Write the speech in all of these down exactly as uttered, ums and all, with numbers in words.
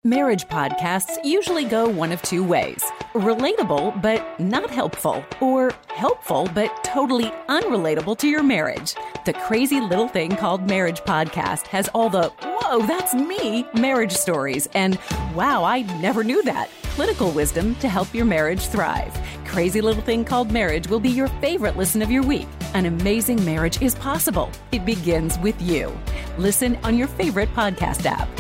Marriage podcasts usually go one of two ways. Relatable, but not helpful. Or helpful, but totally unrelatable to your marriage. The Crazy Little Thing Called Marriage podcast has all the, whoa, that's me, marriage stories. And wow, I never knew that. Political wisdom to help your marriage thrive. Crazy Little Thing Called Marriage will be your favorite listen of your week. An amazing marriage is possible. It begins with you. Listen on your favorite podcast app.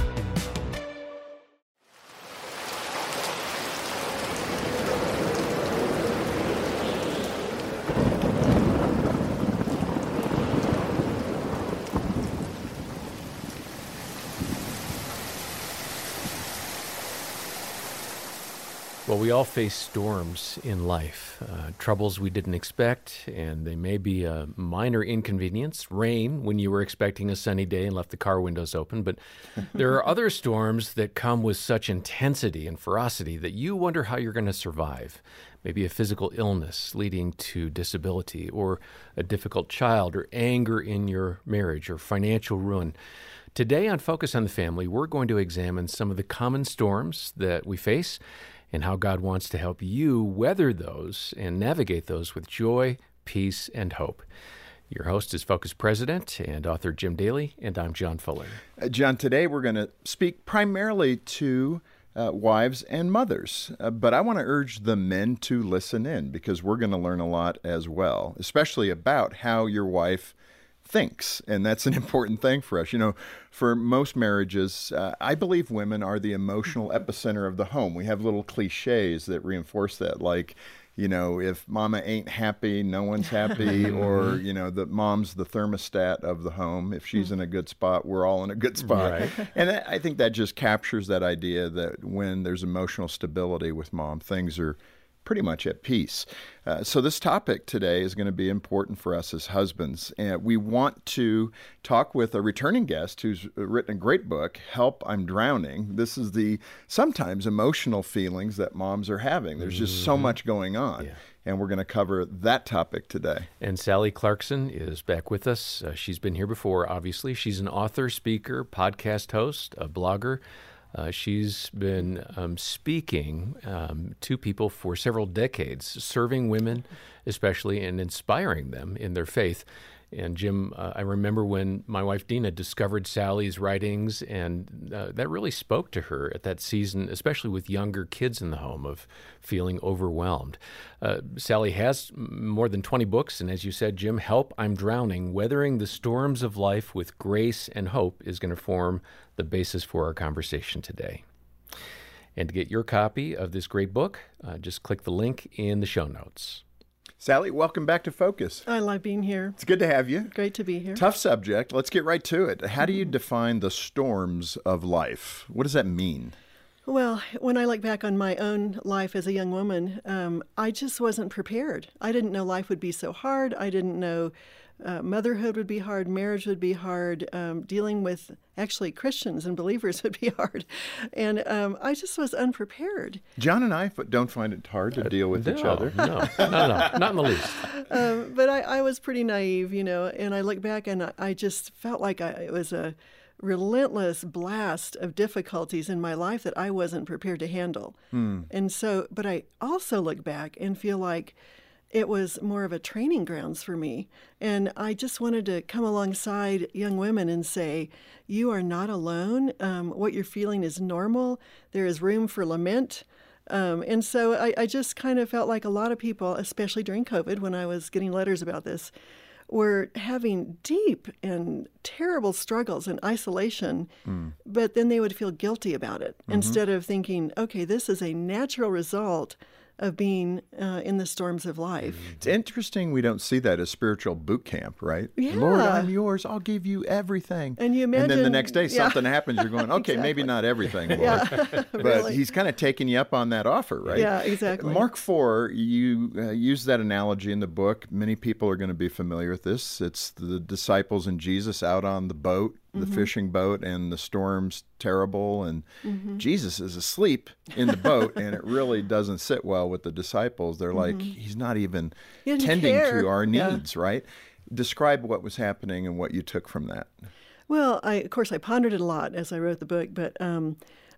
Well, we all face storms in life, uh, troubles we didn't expect, and they may be a minor inconvenience, rain when you were expecting a sunny day and left the car windows open, but there are other storms that come with such intensity and ferocity that you wonder how you're going to survive. Maybe a physical illness leading to disability, or a difficult child, or anger in your marriage, or financial ruin. Today on Focus on the Family, we're going to examine some of the common storms that we face and how God wants to help you weather those and navigate those with joy, peace, and hope. Your host is Focus President and author Jim Daly, and I'm John Fuller. Uh, John, today we're going to speak primarily to uh, wives and mothers, uh, but I want to urge the men to listen in because we're going to learn a lot as well, especially about how your wife thinks, and that's an important thing for us. You know, for most marriages, uh, I believe women are the emotional epicenter of the home. We have little cliches that reinforce that, like, you know, if mama ain't happy, no one's happy, or, you know, the mom's the thermostat of the home. If she's in a good spot, we're all in a good spot. Right. And I think that just captures that idea that when there's emotional stability with mom, things are pretty much at peace. Uh, so this topic today is going to be important for us as husbands. And we want to talk with a returning guest who's written a great book, Help, I'm Drowning. This is the sometimes emotional feelings that moms are having. There's just so much going on. Yeah. And we're going to cover that topic today. And Sally Clarkson is back with us. Uh, she's been here before, obviously. She's an author, speaker, podcast host, a blogger. Uh, she's been um, speaking um, to people for several decades, serving women especially and inspiring them in their faith. And Jim, uh, I remember when my wife Dina discovered Sally's writings, and uh, that really spoke to her at that season, especially with younger kids in the home, of feeling overwhelmed. Uh, Sally has more than twenty books, and as you said, Jim, Help, I'm Drowning, Weathering the Storms of Life with Grace and Hope is going to form the basis for our conversation today. And to get your copy of this great book, uh, just click the link in the show notes. Sally, welcome back to Focus. I love being here. It's good to have you. Great to be here. Tough subject. Let's get right to it. How do you define the storms of life? What does that mean? Well, when I look back on my own life as a young woman, um, I just wasn't prepared. I didn't know life would be so hard. I didn't know uh, motherhood would be hard, marriage would be hard, um, dealing with actually Christians and believers would be hard. And um, I just was unprepared. John and I f- don't find it hard to deal with no, each other. No, no, no, not in the least. Um, but I, I was pretty naive, you know, and I look back and I, I just felt like I, it was a relentless blast of difficulties in my life that I wasn't prepared to handle. Hmm. And so, but I also look back and feel like it was more of a training grounds for me. And I just wanted to come alongside young women and say, you are not alone. Um, what you're feeling is normal. There is room for lament. Um, and so I, I just kind of felt like a lot of people, especially during COVID, when I was getting letters about this, were having deep and terrible struggles and isolation, mm. but then they would feel guilty about it mm-hmm. instead of thinking, okay, this is a natural result of being uh, in the storms of life. It's interesting we don't see that as spiritual boot camp, right? Yeah. Lord, I'm yours. I'll give you everything. And you imagine... And then the next day yeah. something happens. You're going, okay, exactly. maybe not everything, Lord. Yeah. But really. he's kind of taking you up on that offer, right? Yeah, exactly. Mark four, you uh, use that analogy in the book. Many people are going to be familiar with this. It's the disciples and Jesus out on the boat, the mm-hmm. fishing boat, and the storm's terrible, and mm-hmm. Jesus is asleep in the boat, and it really doesn't sit well with the disciples. They're mm-hmm. like, he's not even he tending care. to our needs, yeah. right? Describe what was happening and what you took from that. Well, I, of course, I pondered it a lot as I wrote the book, but um,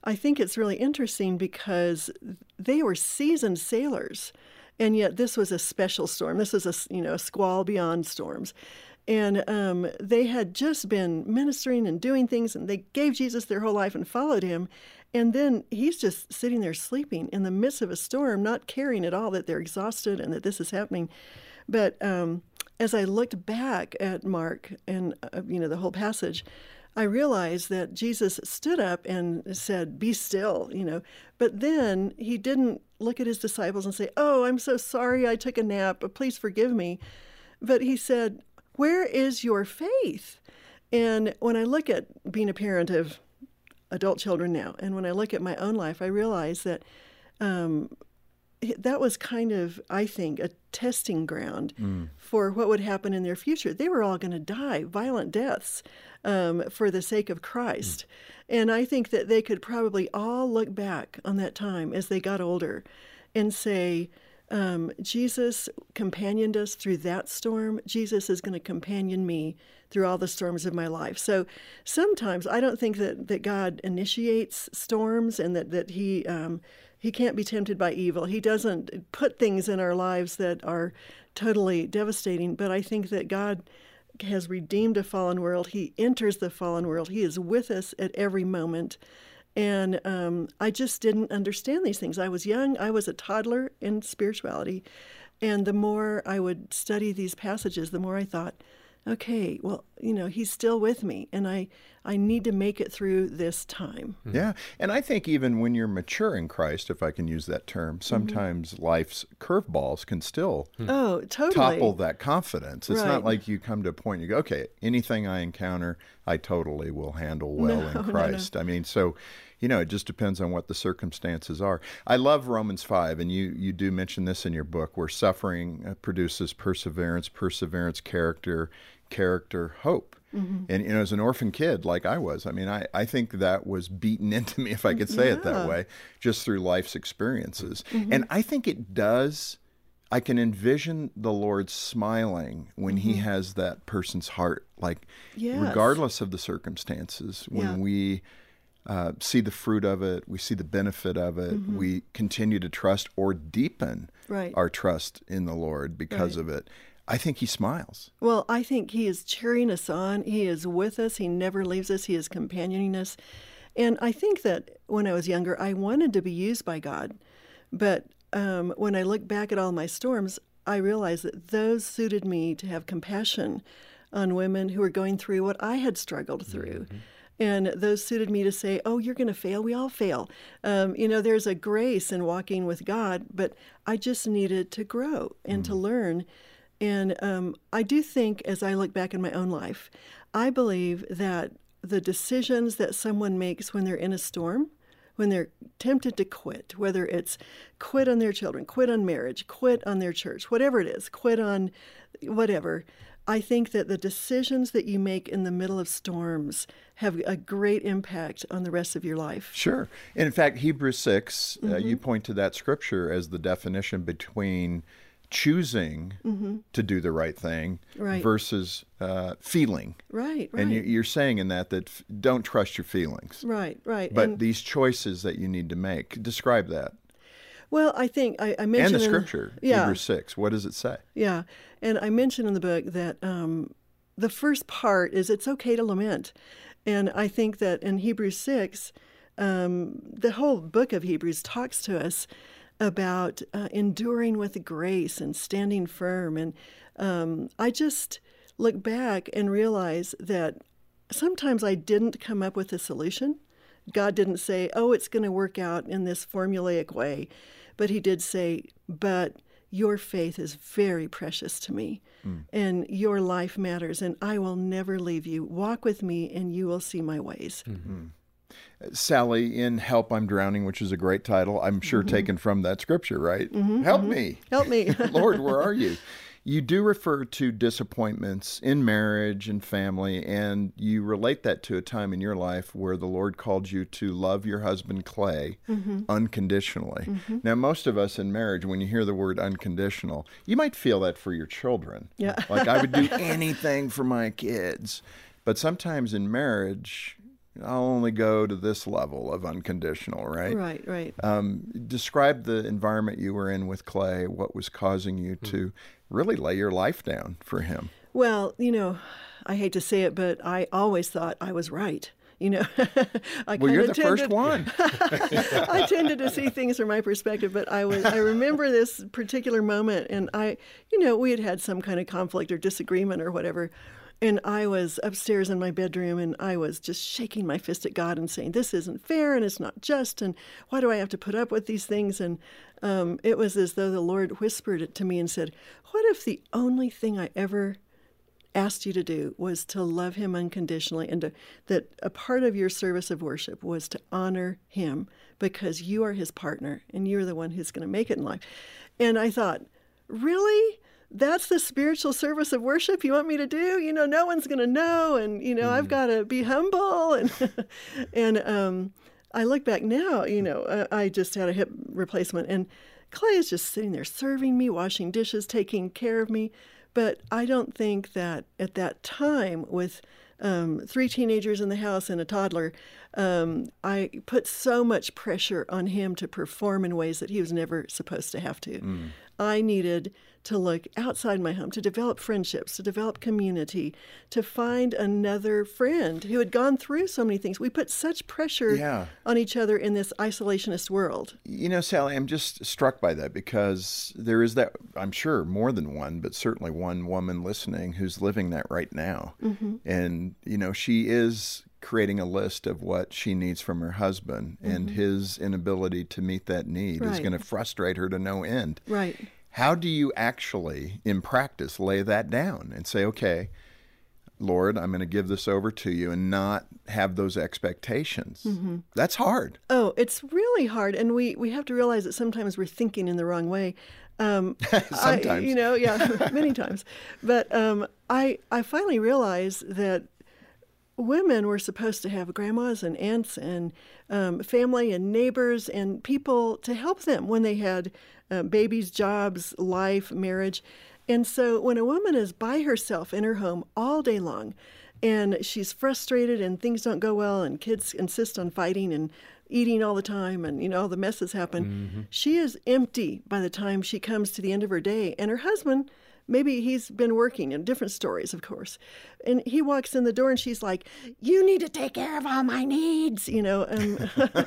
I think it's really interesting because they were seasoned sailors, and yet this was a special storm. This was a, you know, a squall beyond storms. And um, they had just been ministering and doing things, and they gave Jesus their whole life and followed him. And then he's just sitting there sleeping in the midst of a storm, not caring at all that they're exhausted and that this is happening. But um, as I looked back at Mark and, uh, you know, the whole passage, I realized that Jesus stood up and said, "Be still," you know. But then he didn't look at his disciples and say, "Oh, I'm so sorry I took a nap. Please forgive me." But he said, "Where is your faith?" And when I look at being a parent of adult children now, and when I look at my own life, I realize that um, that was kind of, I think, a testing ground mm. for what would happen in their future. They were all going to die violent deaths um, for the sake of Christ. Mm. And I think that they could probably all look back on that time as they got older and say, um, Jesus companioned us through that storm. Jesus is going to companion me through all the storms of my life. So sometimes I don't think that, that God initiates storms and that, that he... Um, He can't be tempted by evil. He doesn't put things in our lives that are totally devastating. But I think that God has redeemed a fallen world. He enters the fallen world. He is with us at every moment. And um, I just didn't understand these things. I was young. I was a toddler in spirituality. And the more I would study these passages, the more I thought, okay, well, you know, he's still with me, and I, I need to make it through this time. Mm-hmm. Yeah, and I think even when you're mature in Christ, if I can use that term, sometimes mm-hmm. life's curveballs can still oh, totally. topple that confidence. It's right. not like you come to a point and you go, okay, anything I encounter, I totally will handle well no, in Christ. No, no. I mean, so... You know, it just depends on what the circumstances are. I love Romans five, and you, you do mention this in your book, where suffering produces perseverance, perseverance, character, character, hope. Mm-hmm. And, you know, as an orphan kid like I was, I mean, I, I think that was beaten into me, if I could say yeah. it that way, just through life's experiences. Mm-hmm. And I think it does, I can envision the Lord smiling when mm-hmm. he has that person's heart, like yes. regardless of the circumstances, when yeah. we... Uh, see the fruit of it, we see the benefit of it, mm-hmm. we continue to trust or deepen right. our trust in the Lord because right. of it. I think he smiles. Well, I think he is cheering us on. He is with us. He never leaves us. He is companioning us. And I think that when I was younger, I wanted to be used by God. But um, when I look back at all my storms, I realized that those suited me to have compassion on women who were going through what I had struggled through. Mm-hmm. And those suited me to say, oh, you're going to fail. We all fail. Um, you know, there's a grace in walking with God, but I just needed to grow and mm. to learn. And um, I do think, as I look back in my own life, I believe that the decisions that someone makes when they're in a storm, when they're tempted to quit, whether it's quit on their children, quit on marriage, quit on their church, whatever it is, quit on whatever, I think that the decisions that you make in the middle of storms have a great impact on the rest of your life. Sure. And in fact, Hebrews six, mm-hmm. uh, you point to that scripture as the definition between choosing mm-hmm. to do the right thing right. versus uh, feeling. Right, right. And you, you're saying in that that f- don't trust your feelings. Right, right. But and these choices that you need to make, describe that. Well, I think I, I mentioned... And the scripture, in, yeah. Hebrews six, what does it say? Yeah, and I mentioned in the book that um, the first part is it's okay to lament. And I think that in Hebrews six, um, the whole book of Hebrews talks to us about uh, enduring with grace and standing firm. And um, I just look back and realize that sometimes I didn't come up with a solution. God didn't say, oh, it's going to work out in this formulaic way. But he did say, but your faith is very precious to me, mm. and your life matters, and I will never leave you. Walk with me, and you will see my ways. Mm-hmm. Sally, in Help, I'm Drowning, which is a great title, I'm sure mm-hmm. taken from that scripture, right? Mm-hmm, Help mm-hmm. me. Help me. Lord, where are you? You do refer to disappointments in marriage and family, and you relate that to a time in your life where the Lord called you to love your husband, Clay, mm-hmm. unconditionally. Mm-hmm. Now, most of us in marriage, when you hear the word unconditional, you might feel that for your children. Yeah. Like, I would do anything for my kids. But sometimes in marriage, I'll only go to this level of unconditional, right? Right, right. Um, describe the environment you were in with Clay, what was causing you to really lay your life down for him. Well, you know, I hate to say it, but I always thought I was right. You know, I well, you're the tended, first one. I tended to see things from my perspective, but I was I remember this particular moment, and I, you know, we had had some kind of conflict or disagreement or whatever, and I was upstairs in my bedroom, and I was just shaking my fist at God and saying, "This isn't fair, and it's not just, and why do I have to put up with these things?" And um, it was as though the Lord whispered it to me and said, "What if the only thing I ever asked you to do was to love him unconditionally, and to, that a part of your service of worship was to honor him because you are his partner and you're the one who's going to make it in life." And I thought, really? That's the spiritual service of worship you want me to do? You know, no one's going to know, and, you know, mm. I've got to be humble. And, and um, I look back now, you know, I just had a hip replacement, and Clay is just sitting there serving me, washing dishes, taking care of me. But I don't think that at that time, with um, three teenagers in the house and a toddler, um, I put so much pressure on him to perform in ways that he was never supposed to have to. Mm. I needed to look outside my home, to develop friendships, to develop community, to find another friend who had gone through so many things. We put such pressure yeah. on each other in this isolationist world. You know, Sally, I'm just struck by that, because there is that, I'm sure more than one, but certainly one woman listening who's living that right now. Mm-hmm. And, you know, she is creating a list of what she needs from her husband, mm-hmm. and his inability to meet that need right. is going to frustrate her to no end. Right. How do you actually, in practice, lay that down and say, okay, Lord, I'm going to give this over to you, and not have those expectations? Mm-hmm. That's hard. Oh, it's really hard. And we, we have to realize that sometimes we're thinking in the wrong way. Um, sometimes. I, you know, yeah, many times. But um, I, I finally realized that women were supposed to have grandmas and aunts and um, family and neighbors and people to help them when they had uh, babies, jobs, life, marriage. And so when a woman is by herself in her home all day long, and she's frustrated and things don't go well, and kids insist on fighting and eating all the time, and, you know, all the messes happen, mm-hmm. she is empty by the time she comes to the end of her day. And her husband, maybe he's been working, in different stories, of course. And he walks in the door and she's like, "You need to take care of all my needs," you know. Um,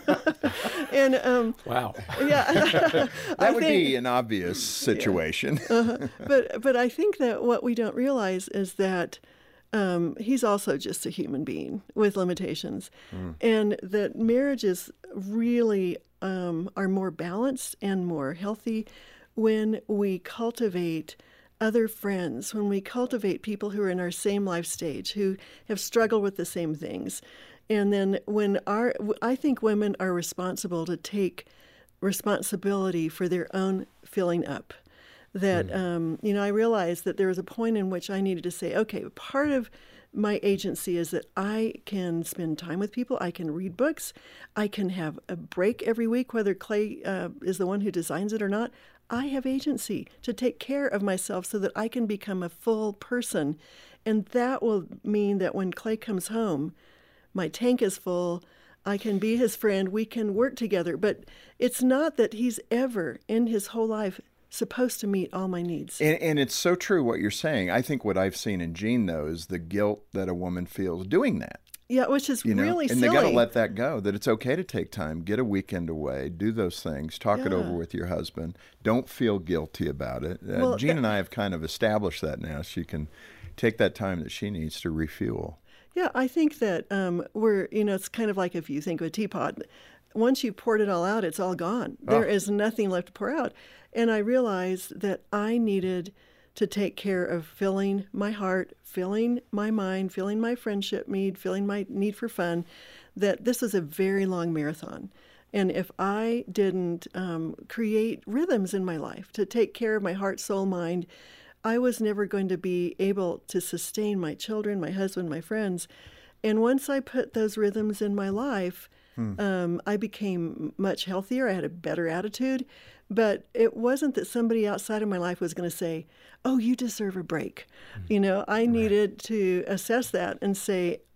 and um, wow. Yeah. that I would think, be an obvious situation. Yeah. Uh-huh. But, but I think that what we don't realize is that um, he's also just a human being with limitations. Mm. And that marriages really um, are more balanced and more healthy when we cultivate other friends, when we cultivate people who are in our same life stage, who have struggled with the same things. And then when our, I think women are responsible to take responsibility for their own filling up. That, mm. um, you know, I realized that there was a point in which I needed to say, okay, part of my agency is that I can spend time with people, I can read books, I can have a break every week, whether Clay uh, is the one who designs it or not. I have agency to take care of myself so that I can become a full person. And that will mean that when Clay comes home, my tank is full, I can be his friend, we can work together. But it's not that he's ever in his whole life supposed to meet all my needs. And, and it's so true what you're saying. I think what I've seen in Jean, though, is the guilt that a woman feels doing that. Yeah, which is you know? really and silly. And they got to let that go, that it's okay to take time, get a weekend away, do those things, talk yeah. it over with your husband. Don't feel guilty about it. Uh, well, Jean that, and I have kind of established that now. She can take that time that she needs to refuel. Yeah, I think that um, we're, you know, it's kind of like if you think of a teapot. Once you've poured it all out, it's all gone. Oh. There is nothing left to pour out. And I realized that I needed to take care of filling my heart, filling my mind, filling my friendship need, filling my need for fun, that this is a very long marathon. And if I didn't um, create rhythms in my life to take care of my heart, soul, mind, I was never going to be able to sustain my children, my husband, my friends. And once I put those rhythms in my life, hmm. um, I became much healthier. I had a better attitude. But it wasn't that somebody outside of my life was going to say, "Oh, you deserve a break." Mm-hmm. You know, I right. needed to assess that and say,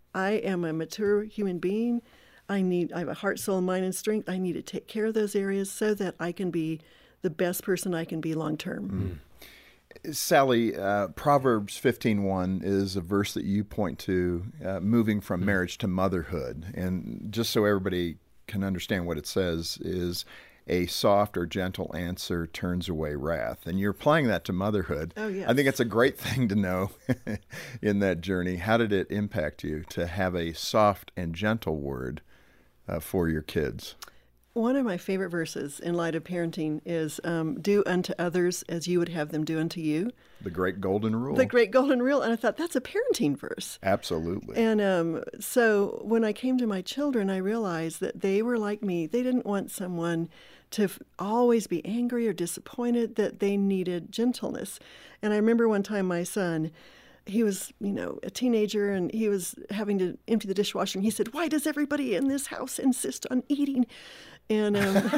I am a mature human being. I need, I have a heart, soul, mind, and strength. I need to take care of those areas so that I can be the best person I can be long term. Mm. Sally, uh, Proverbs fifteen one is a verse that you point to, uh, moving from marriage to motherhood. And just so everybody can understand what it says is, a soft or gentle answer turns away wrath. And you're applying that to motherhood. Oh, yes. I think it's a great thing to know in that journey. How did it impact you to have a soft and gentle word uh, for your kids? One of my favorite verses in light of parenting is um, do unto others as you would have them do unto you. The great golden rule. The great golden rule. And I thought, that's a parenting verse. Absolutely. And um, so when I came to my children, I realized that they were like me. They didn't want someone to f- always be angry or disappointed, that they needed gentleness. And I remember one time my son, he was, you know, a teenager, and he was having to empty the dishwasher. And he said, "Why does everybody in this house insist on eating?" And, um,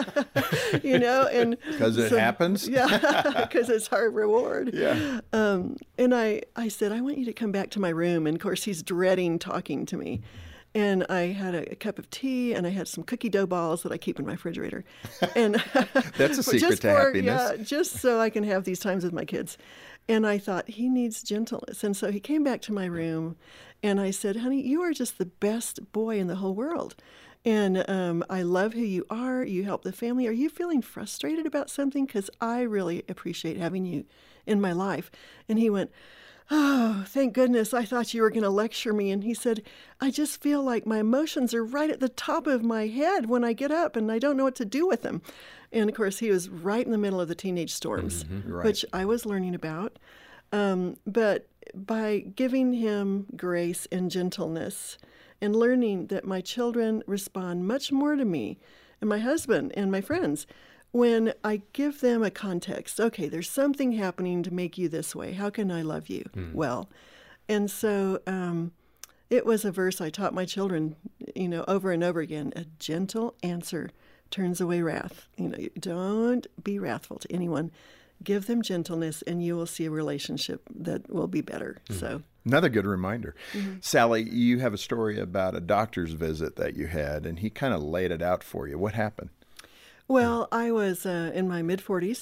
you know, and because it so, happens. Yeah, because it's our reward. Yeah. Um, and I, I said, "I want you to come back to my room." And of course, he's dreading talking to me. And I had a, a cup of tea, and I had some cookie dough balls that I keep in my refrigerator. And that's a secret just to for, happiness. Yeah, just so I can have these times with my kids. And I thought, he needs gentleness. And so he came back to my room, and I said, "Honey, you are just the best boy in the whole world. And um, I love who you are. You help the family. Are you feeling frustrated about something? Because I really appreciate having you in my life." And he went, "Oh, thank goodness. I thought you were going to lecture me." And he said, "I just feel like my emotions are right at the top of my head when I get up, and I don't know what to do with them." And of course, he was right in the middle of the teenage storms, Mm-hmm, right. which I was learning about. Um, but by giving him grace and gentleness and learning that my children respond much more to me and my husband and my friends when I give them a context. Okay, there's something happening to make you this way. How can I love you mm. well? And so um, it was a verse I taught my children, you know, over and over again. A gentle answer turns away wrath. You know, don't be wrathful to anyone. Give them gentleness, and you will see a relationship that will be better. Mm. So another good reminder. Mm-hmm. Sally, you have a story about a doctor's visit that you had, and he kind of laid it out for you. What happened? Well, I was uh, in my mid-forties,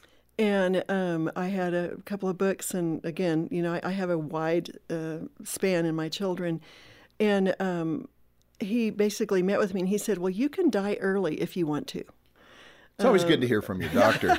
and um, I had a couple of books, and again, you know, I, I have a wide uh, span in my children, and um, he basically met with me, and he said, "Well, you can die early if you want to." It's always um, good to hear from your doctor.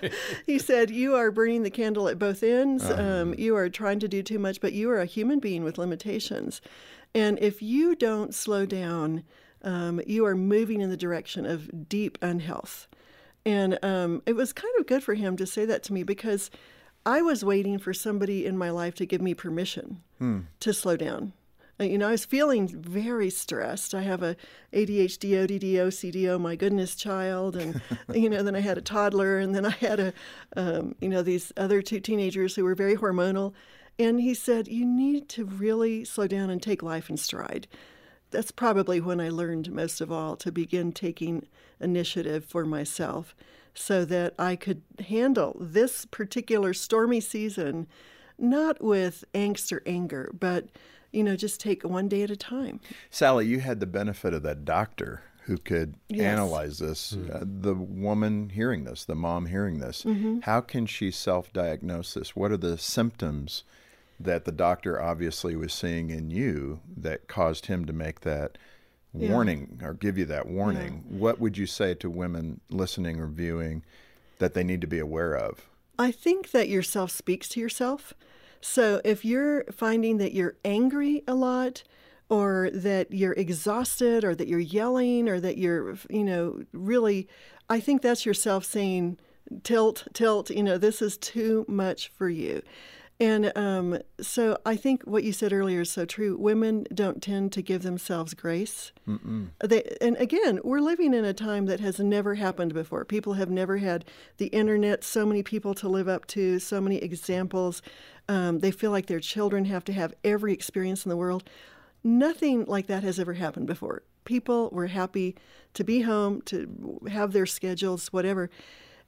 He said, "You are burning the candle at both ends. Uh-huh. Um, you are trying to do too much, but you are a human being with limitations. And if you don't slow down, um, you are moving in the direction of deep unhealth." And um, it was kind of good for him to say that to me, because I was waiting for somebody in my life to give me permission hmm. to slow down. You know, I was feeling very stressed. I have a A D H D, O D D, O C D, oh my goodness, child. And, you know, then I had a toddler, and then I had a, um, you know, these other two teenagers who were very hormonal. And he said, "You need to really slow down and take life in stride." That's probably when I learned most of all to begin taking initiative for myself so that I could handle this particular stormy season, not with angst or anger, but you know, just take one day at a time. Sally, you had the benefit of that doctor who could yes. analyze this. Mm-hmm. Uh, the woman hearing this, the mom hearing this, mm-hmm. how can she self-diagnose this? What are the symptoms that the doctor obviously was seeing in you that caused him to make that yeah. warning or give you that warning? Yeah. What would you say to women listening or viewing that they need to be aware of? I think that yourself speaks to yourself. So if you're finding that you're angry a lot, or that you're exhausted, or that you're yelling, or that you're, you know, really, I think that's yourself saying, tilt, tilt, you know, this is too much for you. And um, so I think what you said earlier is so true. Women don't tend to give themselves grace. Mm-mm. They, and again, we're living in a time that has never happened before. People have never had the internet, so many people to live up to, so many examples. Um, they feel like their children have to have every experience in the world. Nothing like that has ever happened before. People were happy to be home, to have their schedules, whatever.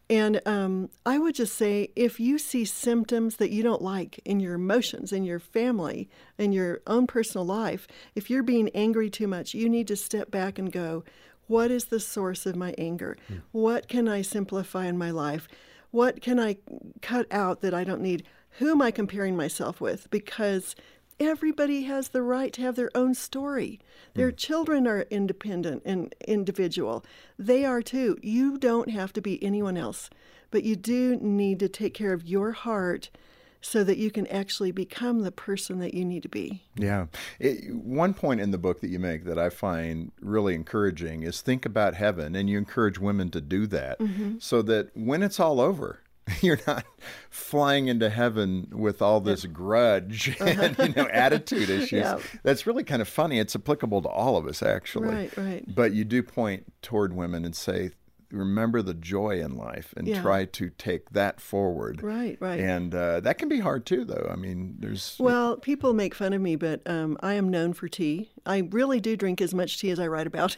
And um, I would just say, if you see symptoms that you don't like in your emotions, in your family, in your own personal life, if you're being angry too much, you need to step back and go, what is the source of my anger? Mm. What can I simplify in my life? What can I cut out that I don't need? Who am I comparing myself with? Because everybody has the right to have their own story. Their mm. children are independent and individual. They are too. You don't have to be anyone else, but you do need to take care of your heart so that you can actually become the person that you need to be. Yeah. It, one point in the book that you make that I find really encouraging is think about heaven, and you encourage women to do that mm-hmm. so that when it's all over, you're not flying into heaven with all this yep. grudge and you know attitude issues. Yep. That's really kind of funny. It's applicable to all of us, actually. Right, right. But you do point toward women and say, remember the joy in life and yeah. try to take that forward. Right, right. And uh, that can be hard too, though. I mean, there's... Well, people make fun of me, but um, I am known for tea. I really do drink as much tea as I write about.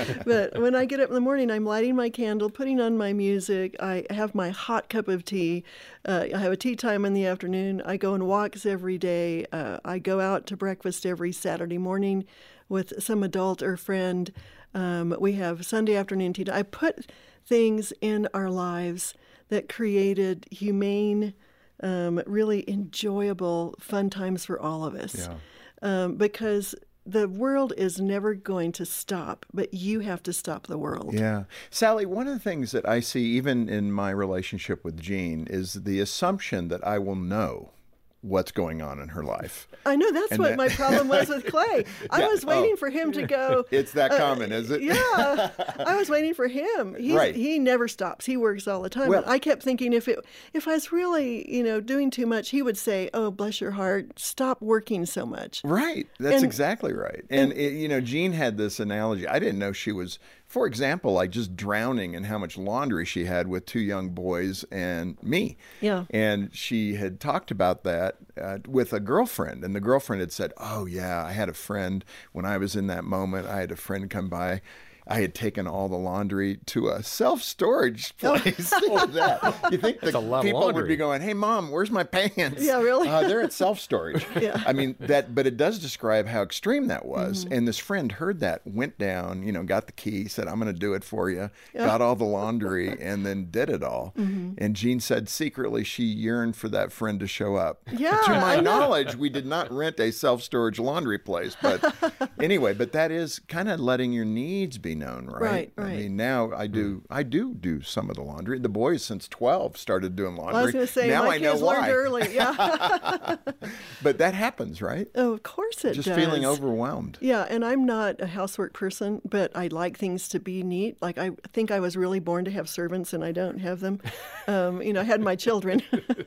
But when I get up in the morning, I'm lighting my candle, putting on my music. I have my hot cup of tea. Uh, I have a tea time in the afternoon. I go on walks every day. Uh, I go out to breakfast every Saturday morning with some adult or friend. Um, we have Sunday afternoon tea. I put things in our lives that created humane, um, really enjoyable, fun times for all of us. Yeah. Um, because the world is never going to stop, but you have to stop the world. Yeah. Sally, one of the things that I see even in my relationship with Jean is the assumption that I will know what's going on in her life. I know that's and what that... my problem was with Clay. I yeah. was waiting oh. for him to go. It's that uh, common, is it? Yeah. I was waiting for him. He's, right. He never stops. He works all the time. Well, and I kept thinking if it, if I was really, you know, doing too much, he would say, oh, bless your heart, stop working so much. Right. That's and, exactly right. And, and it, you know, Jean had this analogy. I didn't know she was, for example, like just drowning in how much laundry she had with two young boys and me. Yeah. And she had talked about that uh, with a girlfriend. And the girlfriend had said, oh, yeah, I had a friend when I was in that moment. I had a friend come by. I had taken all the laundry to a self-storage place. Think of that. You think the people would be going, hey, Mom, where's my pants? Yeah, really? Uh, they're at self-storage. Yeah. I mean, that, but it does describe how extreme that was. Mm-hmm. And this friend heard that, went down, you know, got the key, said, I'm going to do it for you, yeah. got all the laundry, and then did it all. Mm-hmm. And Jean said secretly she yearned for that friend to show up. Yeah, to my knowledge, we did not rent a self-storage laundry place. But anyway, but that is kind of letting your needs be known, right? Right, right. I mean, now I do I do do some of the laundry. The boys since twelve started doing laundry. Well, I was going to say, now my I know kids why. learned early. Yeah. But that happens, right? Oh, of course it Just does. feeling overwhelmed. Yeah, and I'm not a housework person, but I like things to be neat. Like, I think I was really born to have servants, and I don't have them. Um, you know, I had my children.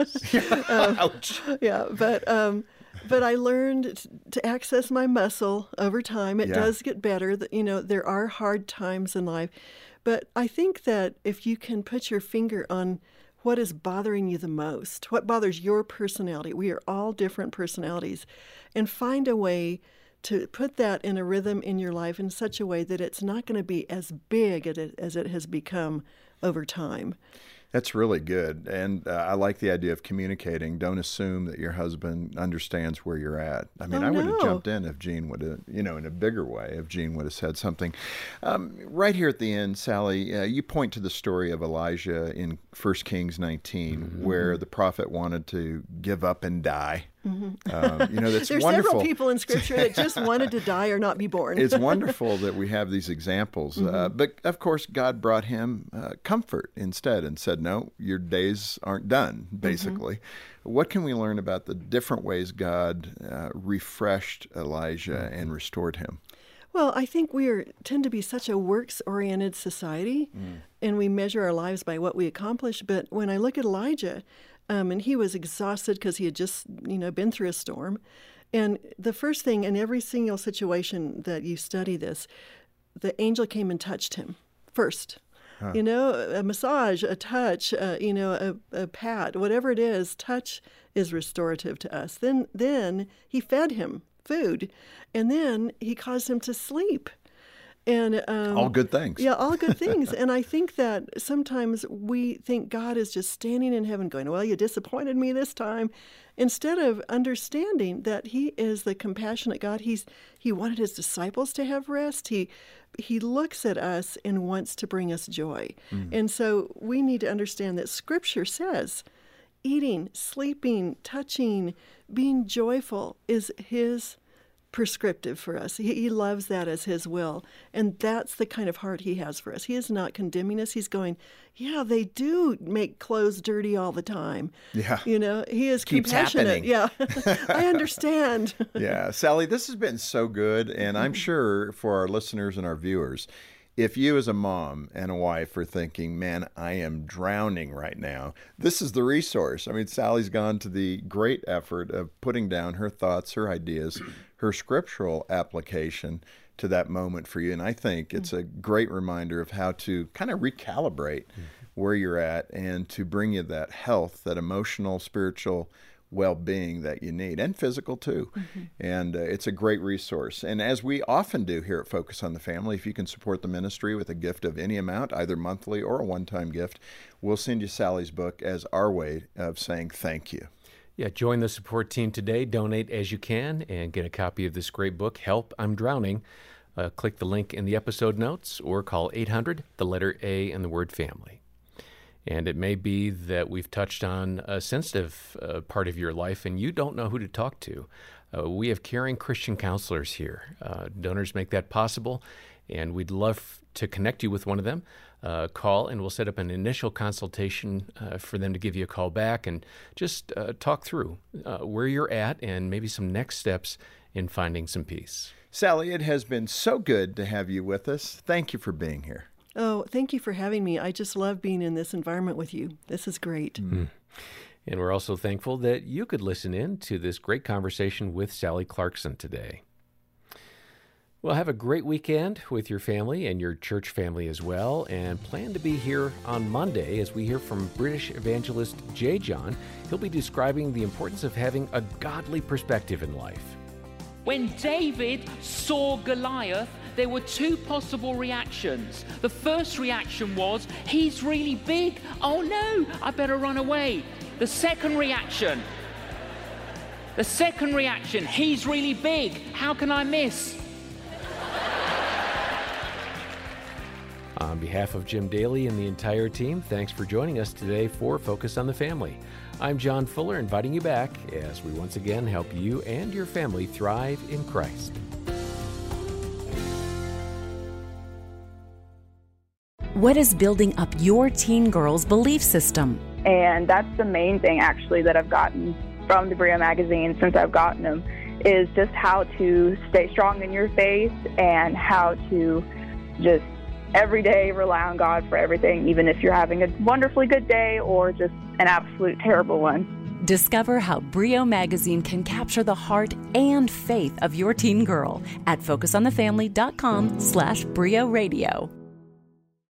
um, Ouch. Yeah, but... Um, But I learned to access my muscle over time. It Yeah. does get better. You know, there are hard times in life. But I think that if you can put your finger on what is bothering you the most, what bothers your personality, we are all different personalities, and find a way to put that in a rhythm in your life in such a way that it's not going to be as big as it has become over time. That's really good. And uh, I like the idea of communicating. Don't assume that your husband understands where you're at. I mean, oh, I would have no. jumped in if Jean would have, you know, in a bigger way, if Jean would have said something. Um, right here at the end, Sally, uh, you point to the story of Elijah in First Kings nineteen, mm-hmm. where the prophet wanted to give up and die. Mm-hmm. Um, you know, that's There's wonderful. several people in Scripture that just wanted to die or not be born. It's wonderful that we have these examples. Mm-hmm. Uh, but, of course, God brought him uh, comfort instead and said, no, your days aren't done, basically. Mm-hmm. What can we learn about the different ways God uh, refreshed Elijah mm-hmm. and restored him? Well, I think we are, tend to be such a works-oriented society, mm. and we measure our lives by what we accomplish. But when I look at Elijah, um, and he was exhausted because he had just, you know, been through a storm. And the first thing in every single situation that you study this, the angel came and touched him first. Huh. You know, a massage, a touch, uh, you know, a, a pat, whatever it is, touch is restorative to us. Then, then he fed him food, and then he caused him to sleep. And um, all good things. Yeah, all good things. And I think that sometimes we think God is just standing in heaven going, well, you disappointed me this time. Instead of understanding that he is the compassionate God. He's he wanted his disciples to have rest. He he looks at us and wants to bring us joy. Mm. And so we need to understand that Scripture says eating, sleeping, touching, being joyful is his prescriptive for us. He, he loves that as his will. And that's the kind of heart he has for us. He is not condemning us. He's going, yeah, they do make clothes dirty all the time. Yeah. You know, he is Keeps compassionate. happening. Yeah. I understand. Yeah. Sally, this has been so good. And I'm sure for our listeners and our viewers, if you as a mom and a wife are thinking, man, I am drowning right now, this is the resource. I mean, Sally's gone to the great effort of putting down her thoughts, her ideas, her scriptural application to that moment for you. And I think it's a great reminder of how to kind of recalibrate where you're at and to bring you that health, that emotional, spiritual well-being that you need, and physical too. Mm-hmm. And uh, it's a great resource. And as we often do here at Focus on the Family, if you can support the ministry with a gift of any amount, either monthly or a one-time gift, we'll send you Sally's book as our way of saying thank you. Yeah, join the support team today. Donate as you can and get a copy of this great book, Help, I'm Drowning. Uh, click the link in the episode notes or call eight hundred, the letter A, and the word family. And it may be that we've touched on a sensitive uh, part of your life and you don't know who to talk to. Uh, we have caring Christian counselors here. Uh, donors make that possible, and we'd love to connect you with one of them. Uh, call, and we'll set up an initial consultation uh, for them to give you a call back and just uh, talk through uh, where you're at and maybe some next steps in finding some peace. Sally, it has been so good to have you with us. Thank you for being here. Oh, thank you for having me. I just love being in this environment with you. This is great. Mm-hmm. And we're also thankful that you could listen in to this great conversation with Sally Clarkson today. Well, have a great weekend with your family and your church family as well, and plan to be here on Monday as we hear from British evangelist J. John. He'll be describing the importance of having a godly perspective in life. When David saw Goliath, there were two possible reactions. The first reaction was, he's really big. Oh no, I better run away. The second reaction, the second reaction, he's really big. How can I miss? On behalf of Jim Daly and the entire team, thanks for joining us today for Focus on the Family. I'm John Fuller, inviting you back as we once again help you and your family thrive in Christ. What is building up your teen girl's belief system? And that's the main thing, actually, that I've gotten from the Brio magazine since I've gotten them, is just how to stay strong in your faith and how to just every day rely on God for everything, even if you're having a wonderfully good day or just an absolute terrible one. Discover how Brio magazine can capture the heart and faith of your teen girl at focus on the family dot com slash Brio Radio.